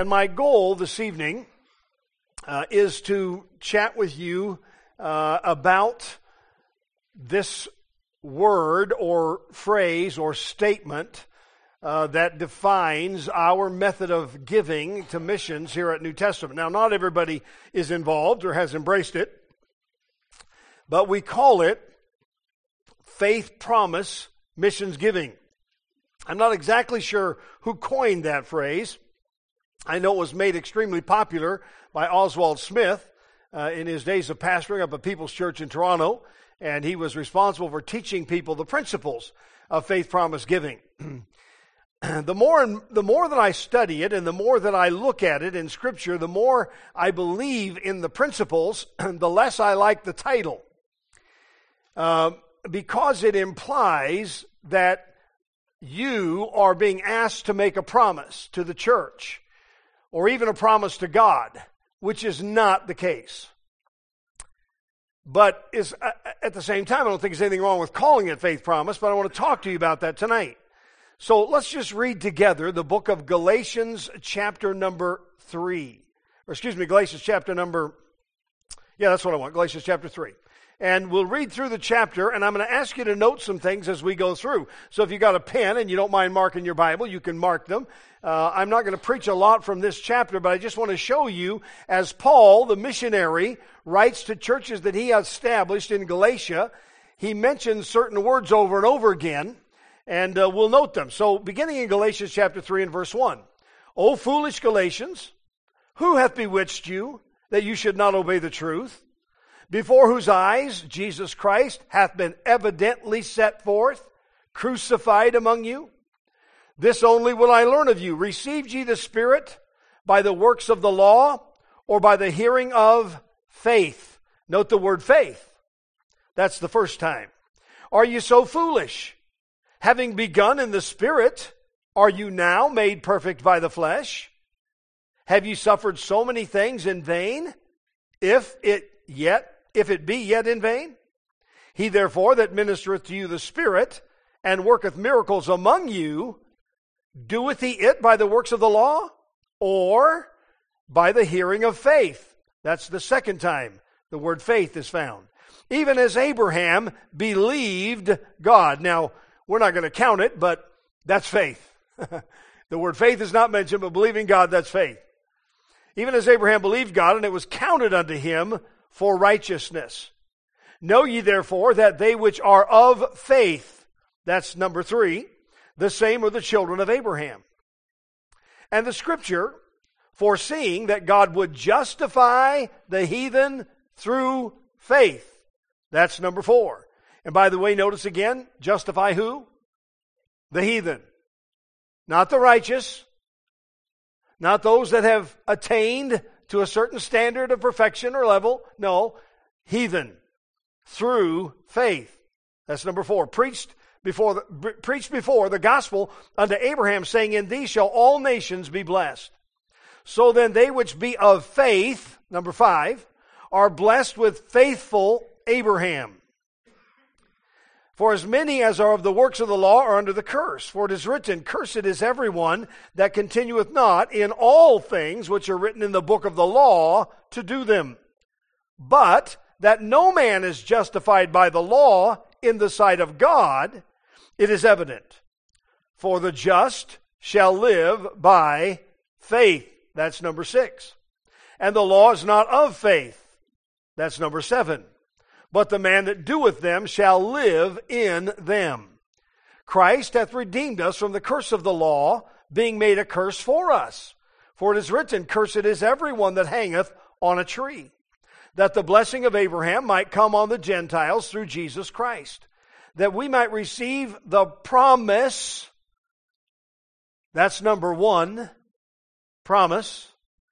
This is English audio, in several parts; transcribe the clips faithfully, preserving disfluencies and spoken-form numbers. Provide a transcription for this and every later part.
And my goal this evening uh, is to chat with you uh, about this word or phrase or statement uh, that defines our method of giving to missions here at New Testament. Now, not everybody is involved or has embraced it, but we call it faith promise missions giving. I'm not exactly sure who coined that phrase. I know it was made extremely popular by Oswald Smith uh, in his days of pastoring up at People's Church in Toronto, and he was responsible for teaching people the principles of faith promise giving. The more and the more that I study it and the more that I look at it in Scripture, the more I believe in the principles, the less I like the title. Uh, because it implies that you are being asked to make a promise to the church or even a promise to God, which is not the case. But is at the same time, I don't think there's anything wrong with calling it faith promise, but I want to talk to you about that tonight. So let's just read together the book of Galatians chapter number three. Or excuse me, Galatians chapter number, yeah, that's what I want, Galatians chapter three. And we'll read through the chapter, and I'm going to ask you to note some things as we go through. So if you got a pen and you don't mind marking your Bible, you can mark them. Uh, I'm not going to preach a lot from this chapter, but I just want to show you, as Paul, the missionary, writes to churches that he established in Galatia, he mentions certain words over and over again, and uh, we'll note them. So beginning in Galatians chapter three and verse one, O foolish Galatians, who hath bewitched you that you should not obey the truth? Before whose eyes Jesus Christ hath been evidently set forth, crucified among you? This only will I learn of you. Received ye the Spirit by the works of the law, or by the hearing of faith? Note the word faith. That's the first time. Are you so foolish? Having begun in the Spirit, are you now made perfect by the flesh? Have you suffered so many things in vain? If it yet If it be yet in vain? He therefore that ministereth to you the Spirit, and worketh miracles among you, doeth he it by the works of the law, or by the hearing of faith? That's the second time the word faith is found. Even as Abraham believed God. Now, we're not going to count it, but that's faith. The word faith is not mentioned, but believing God, that's faith. Even as Abraham believed God, and it was counted unto him for righteousness. Know ye therefore that they which are of faith, that's number three, the same are the children of Abraham. And the Scripture, foreseeing that God would justify the heathen through faith, that's number four. And by the way, notice again, justify who? The heathen. Not the righteous, not those that have attained to a certain standard of perfection or level. No, heathen through faith. That's number four. Preached before the, preached before the gospel unto Abraham, saying, in thee shall all nations be blessed. So then they which be of faith, number five, are blessed with faithful Abraham. For as many as are of the works of the law are under the curse. For it is written, cursed is everyone that continueth not in all things which are written in the book of the law to do them. But that no man is justified by the law in the sight of God, it is evident. For the just shall live by faith. That's number six. And the law is not of faith. That's number seven. But the man that doeth them shall live in them. Christ hath redeemed us from the curse of the law, being made a curse for us. For it is written, cursed is everyone that hangeth on a tree, that the blessing of Abraham might come on the Gentiles through Jesus Christ, that we might receive the promise. That's number one, promise,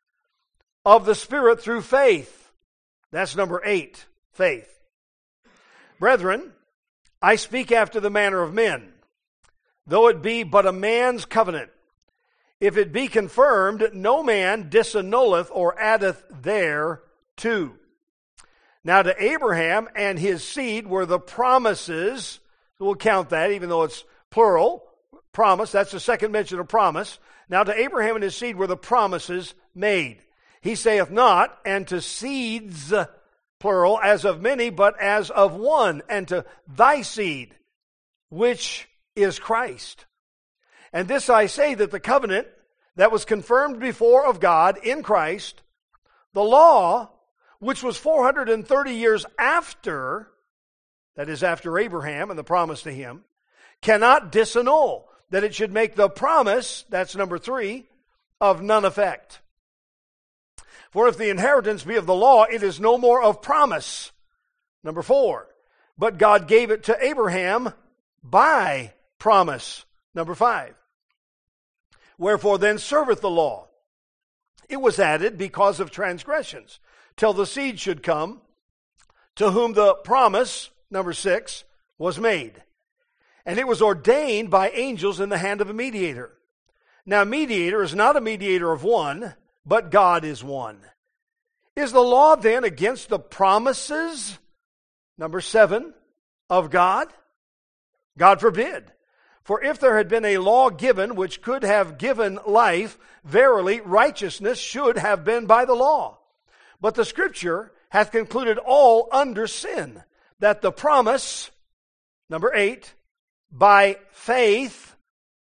of the Spirit through faith. That's number eight, faith. Brethren, I speak after the manner of men, though it be but a man's covenant. If it be confirmed, no man disannulleth or addeth thereto. Now to Abraham and his seed were the promises. We'll count that, even though it's plural. Promise, that's the second mention of promise. Now to Abraham and his seed were the promises made. He saith not, and to seeds, plural, as of many, but as of one, and to thy seed, which is Christ. And this I say, that the covenant that was confirmed before of God in Christ, the law, which was four hundred thirty years after, that is after Abraham and the promise to him, cannot disannul, that it should make the promise, that's number three, of none effect. For if the inheritance be of the law, it is no more of promise. Number four, but God gave it to Abraham by promise. Number five, wherefore then serveth the law? It was added because of transgressions, till the seed should come, to whom the promise, number six, was made. And it was ordained by angels in the hand of a mediator. Now, mediator is not a mediator of one, but God is one. Is the law then against the promises, number seven, of God? God forbid. For if there had been a law given which could have given life, verily righteousness should have been by the law. But the Scripture hath concluded all under sin, that the promise, number eight, by faith,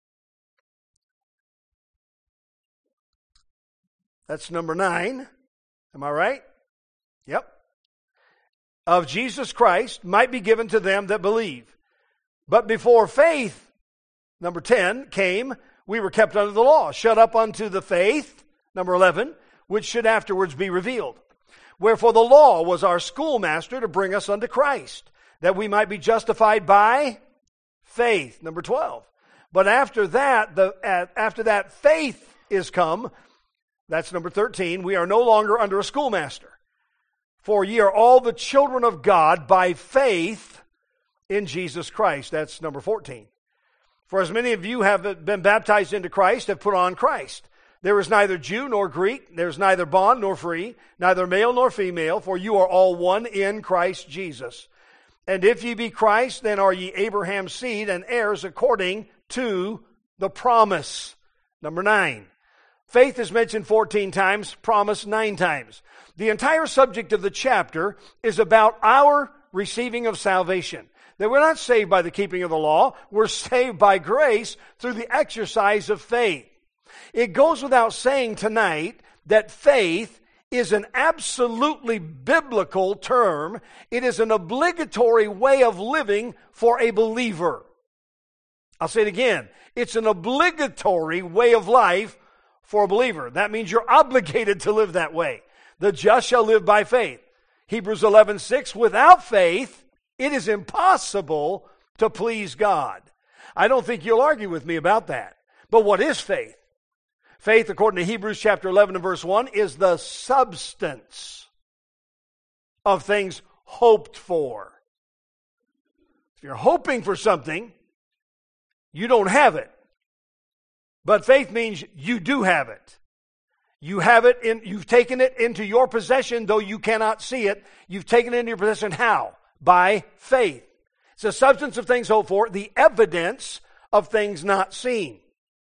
that's number nine, am I right? Yep. Of Jesus Christ might be given to them that believe. But before faith, number ten, came, we were kept under the law, shut up unto the faith, number eleven, which should afterwards be revealed. Wherefore the law was our schoolmaster to bring us unto Christ, that we might be justified by faith, number twelve. But after that, the uh, after that faith is come, that's number thirteen, we are no longer under a schoolmaster. For ye are all the children of God by faith in Jesus Christ. That's number fourteen. For as many of you have been baptized into Christ, have put on Christ. There is neither Jew nor Greek, there is neither bond nor free, neither male nor female, for you are all one in Christ Jesus. And if ye be Christ, then are ye Abraham's seed and heirs according to the promise. Number nine. Faith is mentioned fourteen times, promise nine times. The entire subject of the chapter is about our receiving of salvation. That we're not saved by the keeping of the law, we're saved by grace through the exercise of faith. It goes without saying tonight that faith is an absolutely biblical term. It is an obligatory way of living for a believer. I'll say it again. It's an obligatory way of life for a believer. That means you're obligated to live that way. The just shall live by faith. Hebrews eleven six, without faith, it is impossible to please God. I don't think you'll argue with me about that. But what is faith? Faith, according to Hebrews chapter eleven and verse one, is the substance of things hoped for. If you're hoping for something, you don't have it. But faith means you do have it. You have it in, you've taken it into your possession, though you cannot see it. You've taken it into your possession. How? By faith. It's the substance of things hoped for, the evidence of things not seen.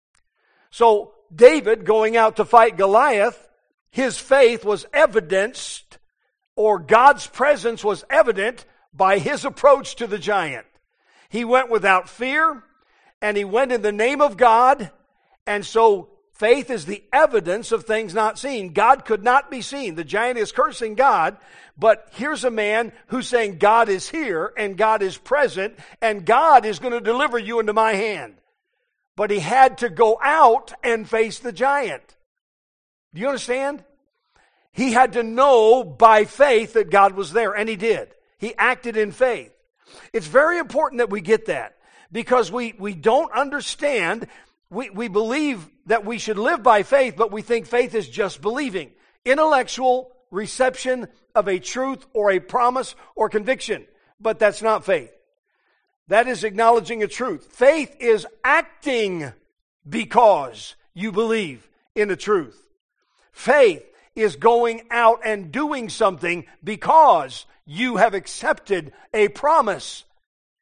So, David going out to fight Goliath, his faith was evidenced, or God's presence was evident by his approach to the giant. He went without fear, and he went in the name of God, and so faith is the evidence of things not seen. God could not be seen. The giant is cursing God, but here's a man who's saying God is here, and God is present, and God is going to deliver you into my hand. But he had to go out and face the giant. Do you understand? He had to know by faith that God was there, and he did. He acted in faith. It's very important that we get that, because we, we don't understand. We, we believe that we should live by faith, but we think faith is just believing. Intellectual reception of a truth or a promise or conviction. But that's not faith. That is acknowledging a truth. Faith is acting because you believe in the truth. Faith is going out and doing something because you have accepted a promise.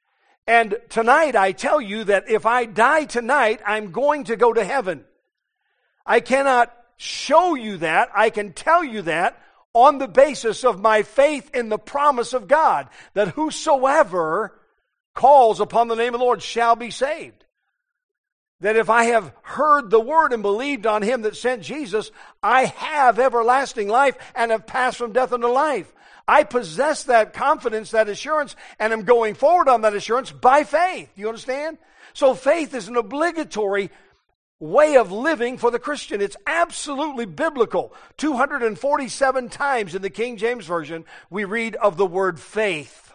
And tonight I tell you that if I die tonight, I'm going to go to heaven. I cannot show you that. I can tell you that on the basis of my faith in the promise of God, that whosoever calls upon the name of the Lord shall be saved. That if I have heard the word and believed on him that sent Jesus, I have everlasting life and have passed from death unto life. I possess that confidence, that assurance, and am going forward on that assurance by faith. You understand? So faith is an obligatory way of living for the Christian. It's absolutely biblical. two hundred forty-seven times in the King James Version we read of the word faith.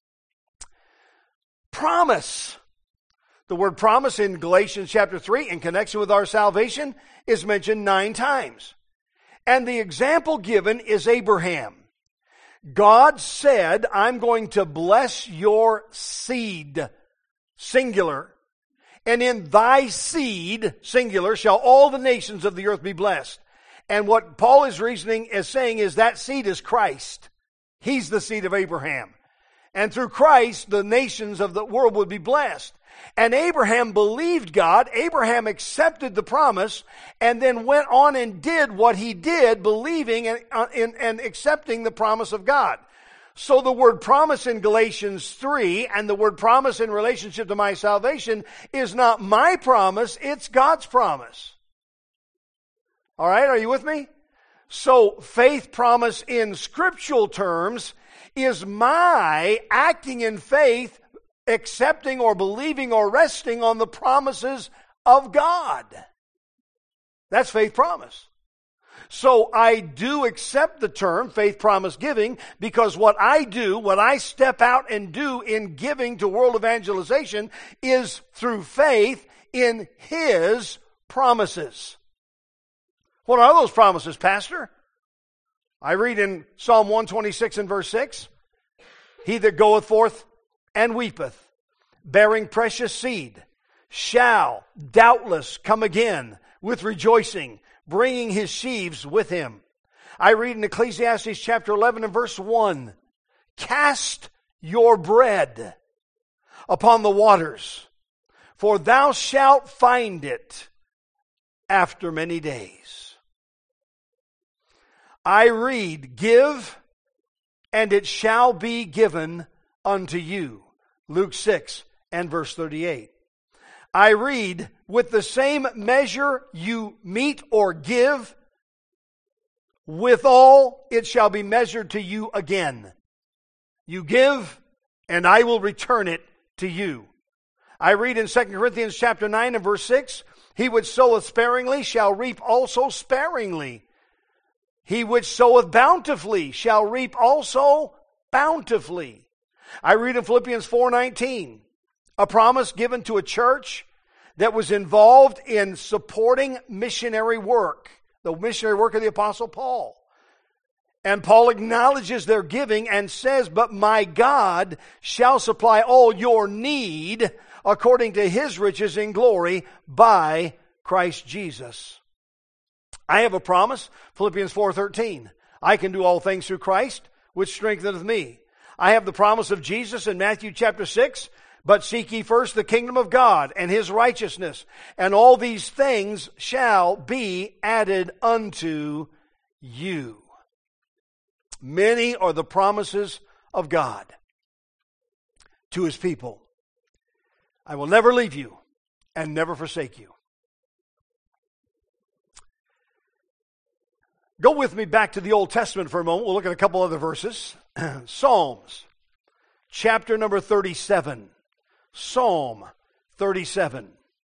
Promise. The word promise in Galatians chapter three in connection with our salvation is mentioned nine times. And the example given is Abraham. God said, I'm going to bless your seed, singular, and in thy seed, singular, shall all the nations of the earth be blessed. And what Paul is reasoning is saying is that seed is Christ. He's the seed of Abraham. And through Christ, the nations of the world would be blessed. And Abraham believed God. Abraham accepted the promise and then went on and did what he did, believing and, uh, in, and accepting the promise of God. So the word promise in Galatians three and the word promise in relationship to my salvation is not my promise, it's God's promise. All right, are you with me? So faith promise in scriptural terms is my acting in faith, accepting or believing or resting on the promises of God. That's faith promise. So I do accept the term faith promise giving because what I do, what I step out and do in giving to world evangelization is through faith in His promises. What are those promises, Pastor? I read in Psalm one twenty-six and verse six, He that goeth forth and weepeth, bearing precious seed, shall doubtless come again with rejoicing, bringing his sheaves with him. I read in Ecclesiastes chapter eleven and verse one, cast your bread upon the waters, for thou shalt find it after many days. I read, give, and it shall be given unto you. Luke six and verse thirty-eight. I read, with the same measure you mete or give, withal it shall be measured to you again. You give, and I will return it to you. I read in Second Corinthians chapter nine and verse six, he which soweth sparingly shall reap also sparingly. He which soweth bountifully shall reap also bountifully. I read in Philippians four nineteen, a promise given to a church that was involved in supporting missionary work, the missionary work of the Apostle Paul. And Paul acknowledges their giving and says, but my God shall supply all your need according to His riches in glory by Christ Jesus. I have a promise, Philippians four thirteen. I can do all things through Christ, which strengtheneth me. I have the promise of Jesus in Matthew chapter six, but seek ye first the kingdom of God and His righteousness, and all these things shall be added unto you. Many are the promises of God to His people. I will never leave you and never forsake you. Go with me back to the Old Testament for a moment. We'll look at a couple other verses. Psalms, chapter number thirty-seven. Psalm thirty-seven.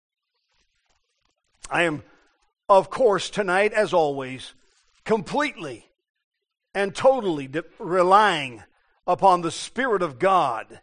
I am, of course, tonight, as always, completely and totally de- relying upon the Spirit of God,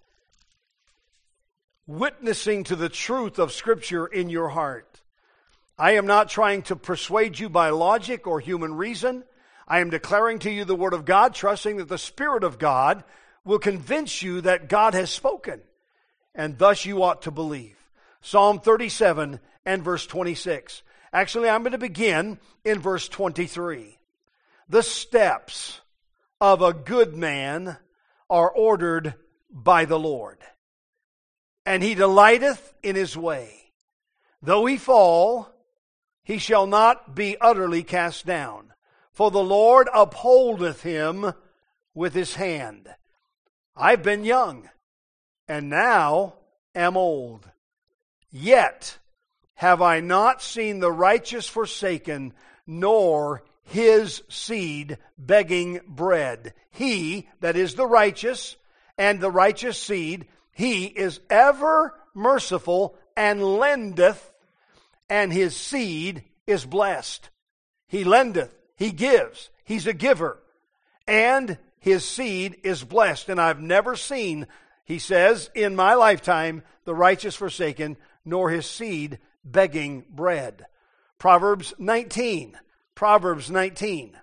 witnessing to the truth of Scripture in your heart. I am not trying to persuade you by logic or human reason. I am declaring to you the Word of God, trusting that the Spirit of God will convince you that God has spoken, and thus you ought to believe. Psalm thirty-seven and verse twenty-six. Actually, I'm going to begin in verse twenty-three. The steps of a good man are ordered by the Lord, and he delighteth in his way. Though he fall, he shall not be utterly cast down. For the Lord upholdeth him with his hand. I've been young, and now am old. Yet have I not seen the righteous forsaken, nor his seed begging bread. He, that is the righteous, and the righteous seed, he is ever merciful and lendeth, and his seed is blessed. He lendeth, he gives, he's a giver, and his seed is blessed. And I've never seen, he says, in my lifetime, the righteous forsaken, nor his seed begging bread. Proverbs nineteen. Proverbs nineteen.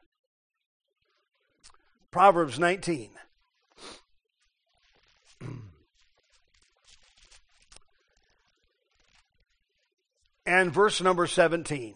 Proverbs nineteen. And verse number seventeen.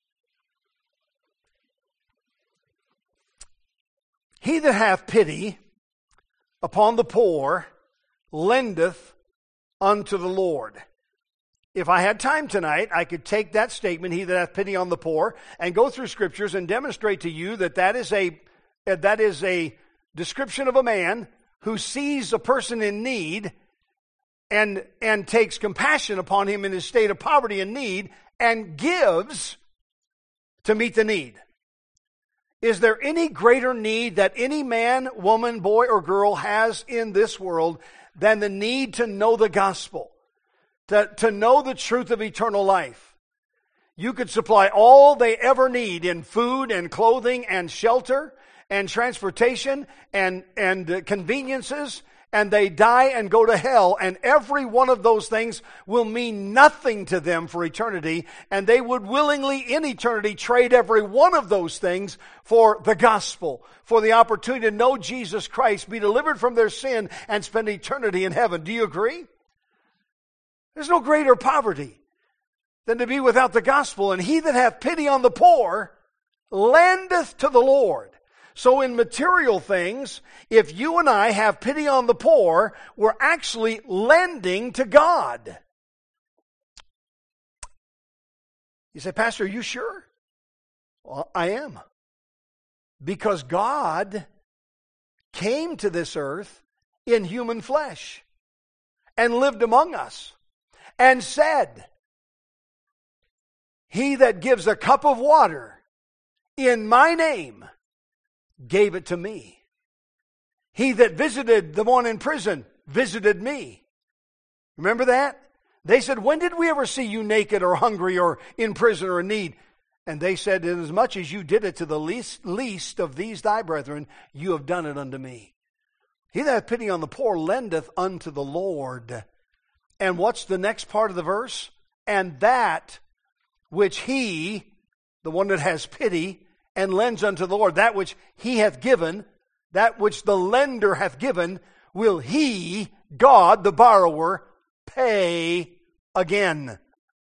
He that hath pity upon the poor lendeth unto the Lord. If I had time tonight, I could take that statement, he that hath pity on the poor, and go through scriptures and demonstrate to you that that is a, that is a description of a man who sees a person in need and, and takes compassion upon him in his state of poverty and need and gives to meet the need. Is there any greater need that any man, woman, boy, or girl has in this world than the need to know the gospel? To, to know the truth of eternal life. You could supply all they ever need in food and clothing and shelter and transportation and, and uh, conveniences, and they die and go to hell, and every one of those things will mean nothing to them for eternity, and they would willingly in eternity trade every one of those things for the gospel, for the opportunity to know Jesus Christ, be delivered from their sin, and spend eternity in heaven. Do you agree? There's no greater poverty than to be without the gospel. And he that hath pity on the poor lendeth to the Lord. So in material things, if you and I have pity on the poor, we're actually lending to God. You say, Pastor, are you sure? Well, I am. Because God came to this earth in human flesh and lived among us. And said, he that gives a cup of water in my name gave it to me. He that visited the one in prison visited me. Remember that? They said, when did we ever see you naked or hungry or in prison or in need? And they said, inasmuch as you did it to the least, least of these thy brethren, you have done it unto me. He that hath pity on the poor lendeth unto the Lord. And what's the next part of the verse? And that which he, the one that has pity, and lends unto the Lord, that which he hath given, that which the lender hath given, will he, God, the borrower, pay again.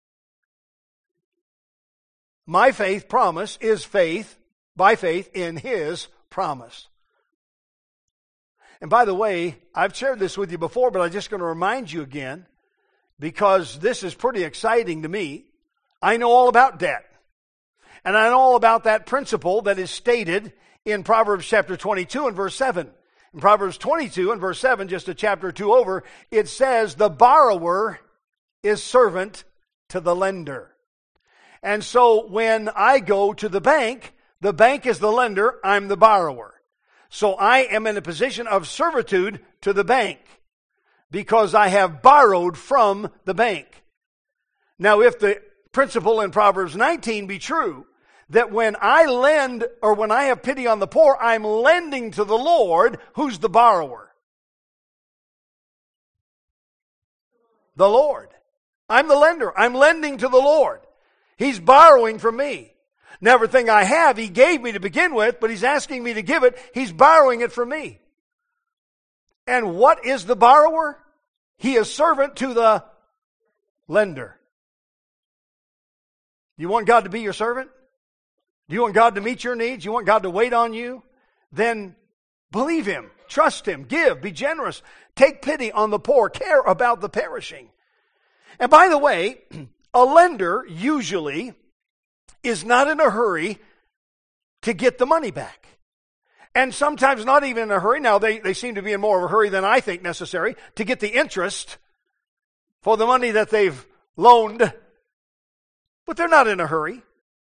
My faith promise is faith, by faith in his promise. And by the way, I've shared this with you before, but I'm just going to remind you again, because this is pretty exciting to me. I know all about debt. And I know all about that principle that is stated in Proverbs chapter twenty-two and verse seven. In Proverbs twenty-two and verse seven, just a chapter or two over, it says, the borrower is servant to the lender. And so when I go to the bank, the bank is the lender, I'm the borrower. So I am in a position of servitude to the bank, because I have borrowed from the bank. Now, if the principle in Proverbs nineteen be true, that when I lend, or when I have pity on the poor, I'm lending to the Lord, who's the borrower? The Lord. I'm the lender. I'm lending to the Lord. He's borrowing from me. Now, everything I have, He gave me to begin with, but He's asking me to give it. He's borrowing it from me. And what is the borrower? He is servant to the lender. Do you want God to be your servant? Do you want God to meet your needs? You want God to wait on you? Then believe Him, trust Him, give, be generous, take pity on the poor, care about the perishing. And by the way, a lender usually is not in a hurry to get the money back. And sometimes not even in a hurry. Now, they, they seem to be in more of a hurry than I think necessary to get the interest for the money that they've loaned. But they're not in a hurry.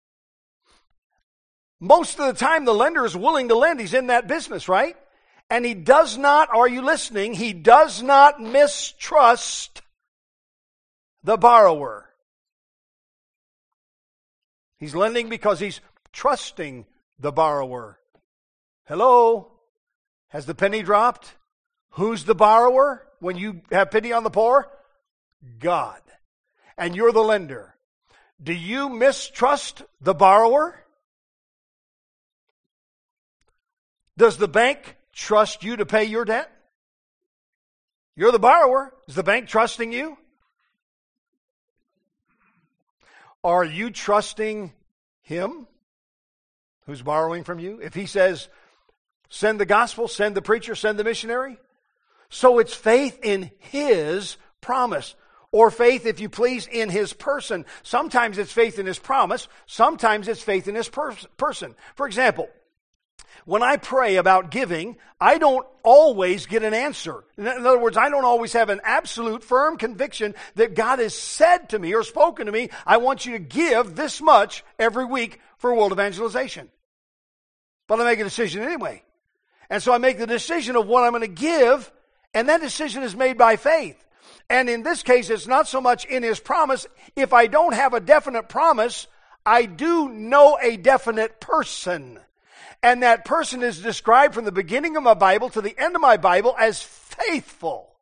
Most of the time, the lender is willing to lend. He's in that business, right? And he does not, are you listening? He does not mistrust the borrower. He's lending because he's trusting the borrower. Hello? Has the penny dropped? Who's the borrower when you have pity on the poor? God. And you're the lender. Do you mistrust the borrower? Does the bank trust you to pay your debt? You're the borrower. Is the bank trusting you? Are you trusting him who's borrowing from you? If he says, send the gospel, send the preacher, send the missionary. So it's faith in his promise. Or faith, if you please, in his person. Sometimes it's faith in his promise. Sometimes it's faith in his pers- person. For example, when I pray about giving, I don't always get an answer. In other words, I don't always have an absolute firm conviction that God has said to me or spoken to me, I want you to give this much every week for world evangelization. But I make a decision anyway. And so I make the decision of what I'm going to give, and that decision is made by faith. And in this case, it's not so much in his promise. If I don't have a definite promise, I do know a definite person. And that person is described from the beginning of my Bible to the end of my Bible as faithful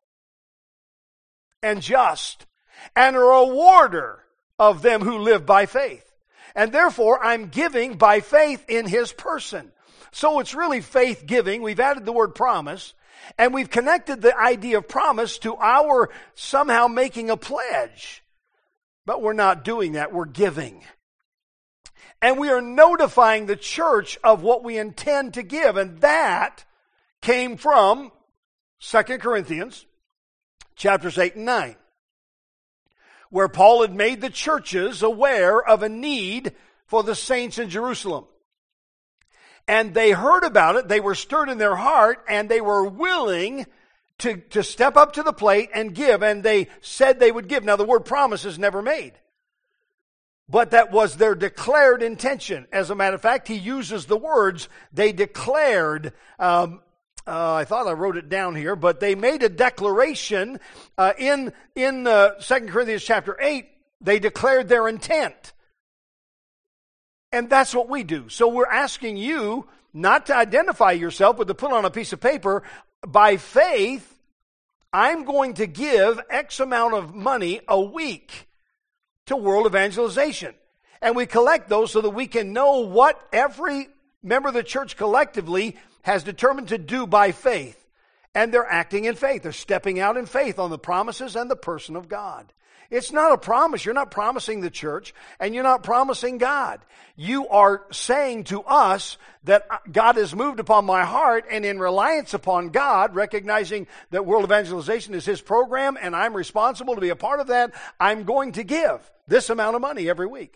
and just and a rewarder of them who live by faith. And therefore, I'm giving by faith in his person. So it's really faith giving. We've added the word promise, and we've connected the idea of promise to our somehow making a pledge. But we're not doing that. We're giving. And we are notifying the church of what we intend to give. And that came from Second Corinthians chapters eight and nine, where Paul had made the churches aware of a need for the saints in Jerusalem. And they heard about it, they were stirred in their heart, and they were willing to, to step up to the plate and give. And they said they would give. Now, the word promise is never made. But that was their declared intention. As a matter of fact, he uses the words, they declared, um, uh, I thought I wrote it down here, but they made a declaration uh, in, in uh, Second Corinthians chapter eight. They declared their intent. And that's what we do. So we're asking you not to identify yourself, but to put on a piece of paper, by faith, I'm going to give X amount of money a week to world evangelization. And we collect those so that we can know what every member of the church collectively has determined to do by faith. And they're acting in faith. They're stepping out in faith on the promises and the person of God. It's not a promise. You're not promising the church, and you're not promising God. You are saying to us that God has moved upon my heart, and in reliance upon God, recognizing that world evangelization is his program, and I'm responsible to be a part of that, I'm going to give this amount of money every week.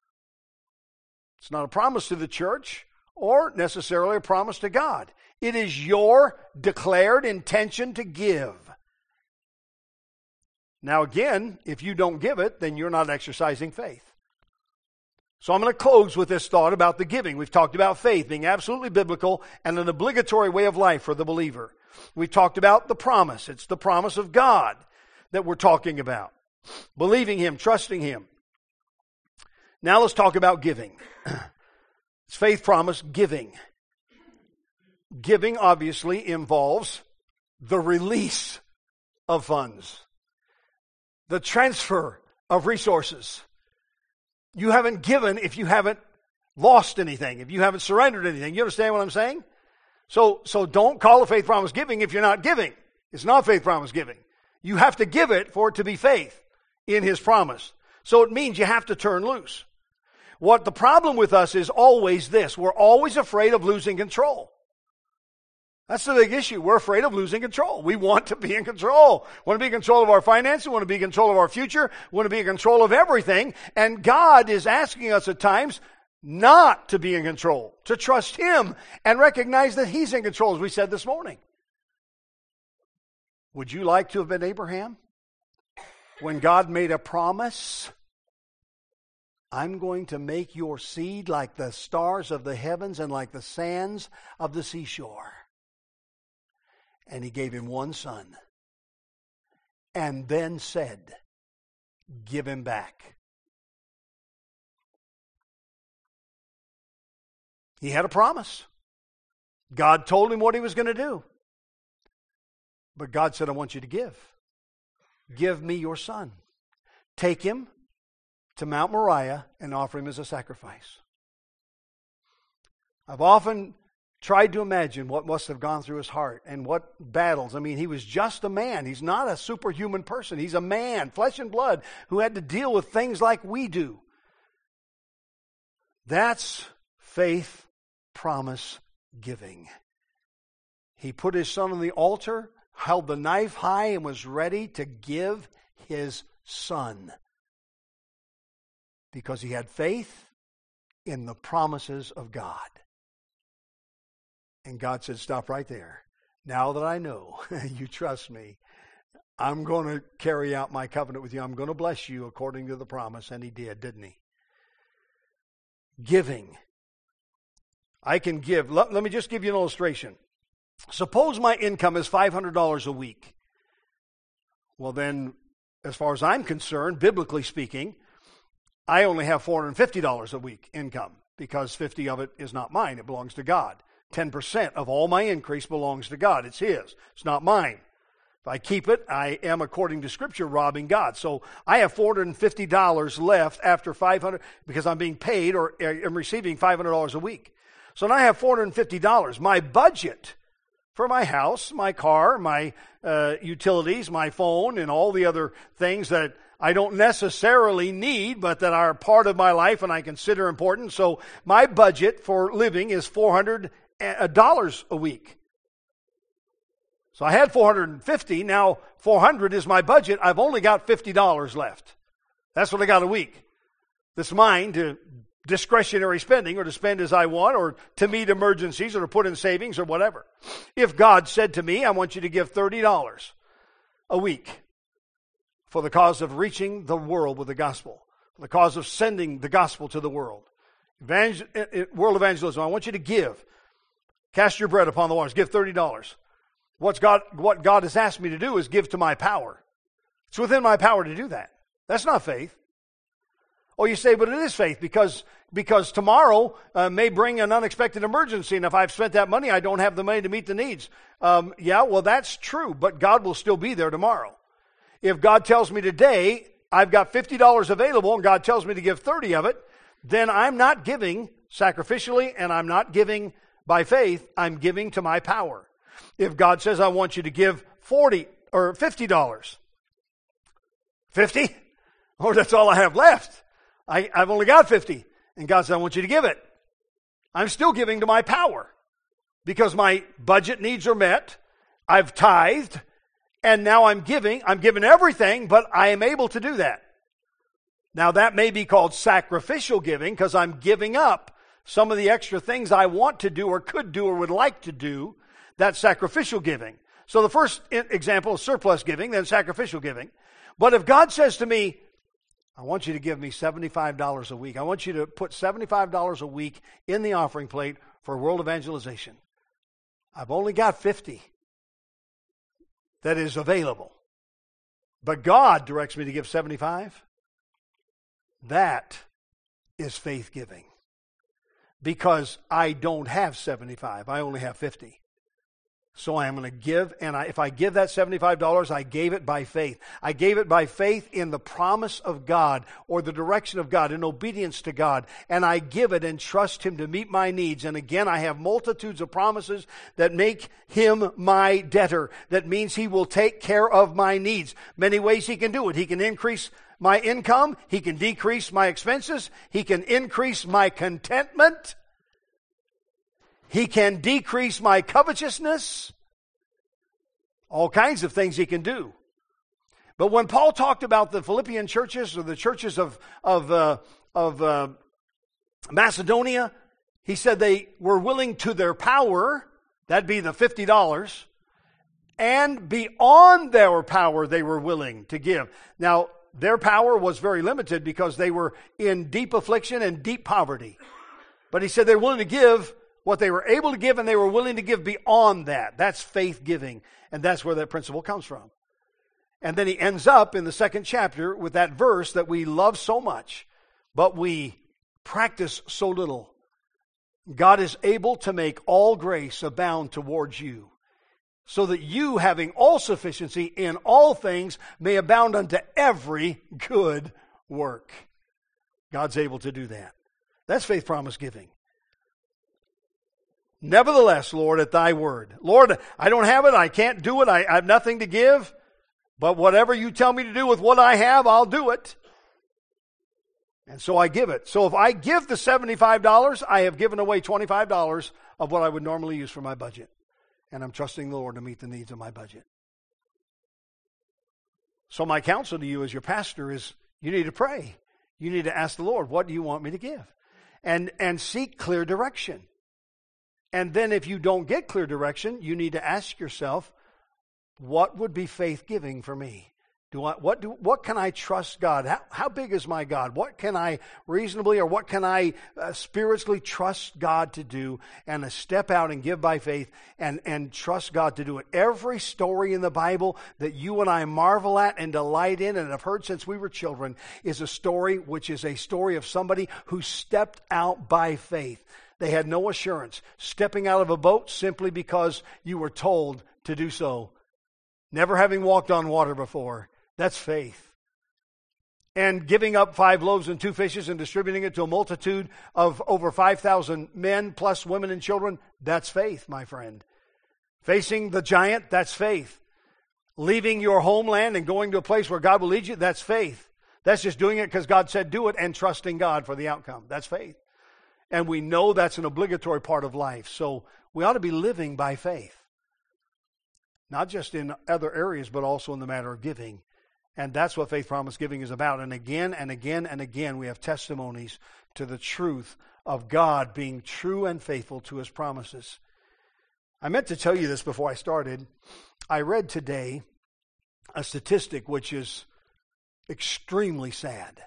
It's not a promise to the church or necessarily a promise to God. It is your declared intention to give. Now again, if you don't give it, then you're not exercising faith. So I'm going to close with this thought about the giving. We've talked about faith being absolutely biblical and an obligatory way of life for the believer. We've talked about the promise. It's the promise of God that we're talking about. Believing him, trusting him. Now let's talk about giving. It's faith, promise, giving. Giving obviously involves the release of funds, the transfer of resources. You haven't given if you haven't lost anything, if you haven't surrendered anything. You understand what I'm saying? So, so don't call it faith, promise, giving if you're not giving. It's not faith, promise, giving. You have to give it for it to be faith in his promise. So it means you have to turn loose. What the problem with us is always this. We're always afraid of losing control. That's the big issue. We're afraid of losing control. We want to be in control. We want to be in control of our finances. We want to be in control of our future. We want to be in control of everything. And God is asking us at times, not to be in control, to trust Him and recognize that He's in control, as we said this morning. Would you like to have been Abraham? When God made a promise, I'm going to make your seed like the stars of the heavens and like the sands of the seashore. And He gave him one son. And then said, give him back. He had a promise. God told him what He was going to do. But God said, I want you to give. Give me your son. Take him to Mount Moriah and offer him as a sacrifice. I've often tried to imagine what must have gone through his heart and what battles. I mean, he was just a man. He's not a superhuman person. He's a man, flesh and blood, who had to deal with things like we do. That's faith, promise, giving. He put his son on the altar, held the knife high, and was ready to give his son. Because he had faith in the promises of God. And God said, stop right there. Now that I know you trust me, I'm going to carry out my covenant with you. I'm going to bless you according to the promise. And He did, didn't He? Giving. I can give. Let, let me just give you an illustration. Suppose my income is five hundred dollars a week. Well then, as far as I'm concerned, biblically speaking, I only have four hundred fifty dollars a week income because fifty of it is not mine. It belongs to God. ten percent of all my increase belongs to God. It's His. It's not mine. If I keep it, I am, according to Scripture, robbing God. So I have four hundred fifty dollars left after five hundred dollars because I'm being paid or am receiving five hundred dollars a week. So now I have four hundred fifty dollars. My budget for my house, my car, my uh, utilities, my phone, and all the other things that I don't necessarily need, but that are part of my life and I consider important. So my budget for living is four hundred dollars a week. So I had four hundred fifty, now four hundred is my budget. I've only got fifty dollars left. That's what I got a week. That's mine to discretionary spending, or to spend as I want, or to meet emergencies, or to put in savings, or whatever. If God said to me, I want you to give thirty dollars a week for the cause of reaching the world with the gospel, for the cause of sending the gospel to the world, Evangel- world evangelism, I want you to give. Cast your bread upon the waters. Give thirty dollars. What's God, what God has asked me to do is give to my power. It's within my power to do that. That's not faith. Oh, you say, but it is faith because, because tomorrow uh, may bring an unexpected emergency, and if I've spent that money, I don't have the money to meet the needs. Um, yeah, well, that's true, but God will still be there tomorrow. If God tells me today, I've got fifty dollars available, and God tells me to give thirty of it, then I'm not giving sacrificially, and I'm not giving by faith, I'm giving to my power. If God says, I want you to give forty or fifty dollars, fifty? Oh, that's all I have left. I, I've only got fifty. And God says, I want you to give it. I'm still giving to my power because my budget needs are met. I've tithed, and now I'm giving. I'm giving everything, but I am able to do that. Now, that may be called sacrificial giving because I'm giving up some of the extra things I want to do or could do or would like to do. That's sacrificial giving. So the first example is surplus giving, then sacrificial giving. But if God says to me, I want you to give me seventy-five dollars a week. I want you to put seventy-five dollars a week in the offering plate for world evangelization. I've only got fifty that is available. But God directs me to give seventy-five. That is faith giving. Because I don't have seventy-five. I only have fifty. So I am going to give, and I, if I give that seventy-five dollars, I gave it by faith. I gave it by faith in the promise of God or the direction of God, in obedience to God. And I give it and trust Him to meet my needs. And again, I have multitudes of promises that make Him my debtor. That means He will take care of my needs. Many ways He can do it. He can increase my income. He can decrease my expenses. He can increase my contentment. He can decrease my covetousness. All kinds of things He can do. But when Paul talked about the Philippian churches or the churches of, of, uh, of uh, Macedonia, he said they were willing to their power, that'd be the fifty dollars, and beyond their power they were willing to give. Now, their power was very limited because they were in deep affliction and deep poverty. But he said they were willing to give what they were able to give, and they were willing to give beyond that. That's faith giving, and that's where that principle comes from. And then he ends up in the second chapter with that verse that we love so much, but we practice so little. God is able to make all grace abound towards you, so that you, having all sufficiency in all things, may abound unto every good work. God's able to do that. That's faith promise giving. Nevertheless, Lord, at thy word. Lord, I don't have it. I can't do it. I, I have nothing to give. But whatever you tell me to do with what I have, I'll do it. And so I give it. So if I give the seventy-five dollars, I have given away twenty-five dollars of what I would normally use for my budget. And I'm trusting the Lord to meet the needs of my budget. So my counsel to you as your pastor is, you need to pray. You need to ask the Lord, what do you want me to give? And, and seek clear direction. And then if you don't get clear direction, you need to ask yourself, what would be faith giving for me? Do I, what do, what can I trust God? How, how big is my God? What can I reasonably or what can I uh, spiritually trust God to do, and to step out and give by faith and, and trust God to do it? Every story in the Bible that you and I marvel at and delight in and have heard since we were children is a story which is a story of somebody who stepped out by faith. They had no assurance. Stepping out of a boat simply because you were told to do so. Never having walked on water before. That's faith. And giving up five loaves and two fishes and distributing it to a multitude of over five thousand men plus women and children, that's faith, my friend. Facing the giant, that's faith. Leaving your homeland and going to a place where God will lead you, that's faith. That's just doing it because God said do it and trusting God for the outcome. That's faith. And we know that's an obligatory part of life. So we ought to be living by faith. Not just in other areas, but also in the matter of giving. And that's what faith promise giving is about. And again and again and again, we have testimonies to the truth of God being true and faithful to His promises. I meant to tell you this before I started. I read today a statistic which is extremely sad.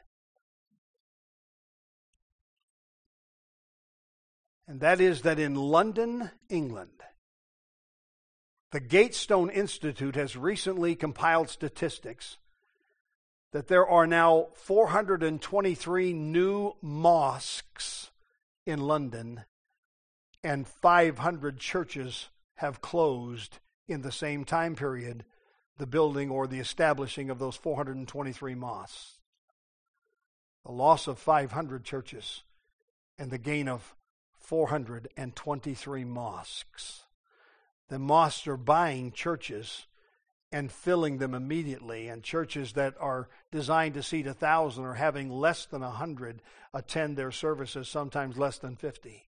And that is that in London, England, the Gatestone Institute has recently compiled statistics that there are now four hundred twenty-three new mosques in London, and five hundred churches have closed in the same time period, the building or the establishing of those four hundred twenty-three mosques. The loss of five hundred churches and the gain of four hundred twenty-three mosques. The mosques are buying churches and filling them immediately, and churches that are designed to seat a thousand are having less than a hundred attend their services, sometimes less than fifty.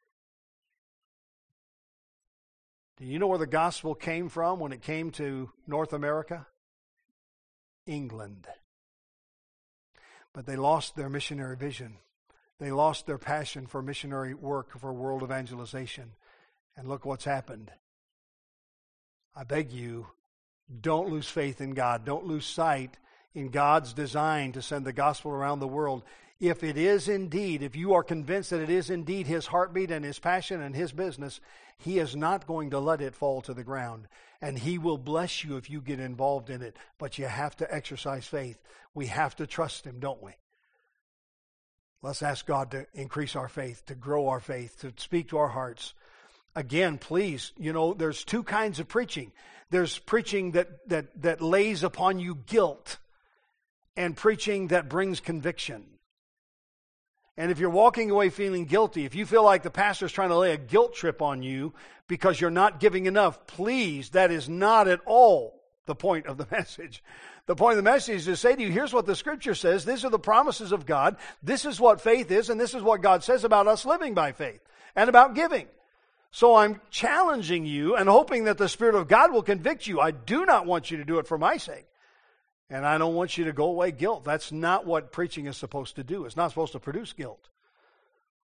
Do you know where the gospel came from when it came to North America? England. But they lost their missionary vision. They lost their passion for missionary work, for world evangelization. And look what's happened. I beg you, don't lose faith in God. Don't lose sight in God's design to send the gospel around the world. If it is indeed, if you are convinced that it is indeed His heartbeat and His passion and His business, He is not going to let it fall to the ground. And He will bless you if you get involved in it. But you have to exercise faith. We have to trust Him, don't we? Let's ask God to increase our faith, to grow our faith, to speak to our hearts. Again, please, you know, there's two kinds of preaching. There's preaching that, that, that lays upon you guilt, and preaching that brings conviction. And if you're walking away feeling guilty, if you feel like the pastor's trying to lay a guilt trip on you because you're not giving enough, please, that is not at all the point of the message. The point of the message is to say to you, here's what the Scripture says. These are the promises of God. This is what faith is, and this is what God says about us living by faith and about giving. So I'm challenging you and hoping that the Spirit of God will convict you. I do not want you to do it for my sake. And I don't want you to go away guilt. That's not what preaching is supposed to do. It's not supposed to produce guilt.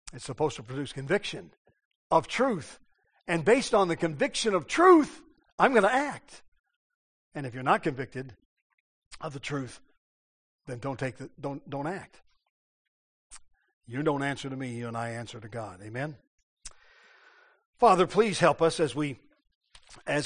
It's supposed to produce conviction of truth. And based on the conviction of truth, I'm going to act. And if you're not convicted of the truth, then don't take the don't don't act. You don't answer to me, you and I answer to God. Amen. Father, please help us as we as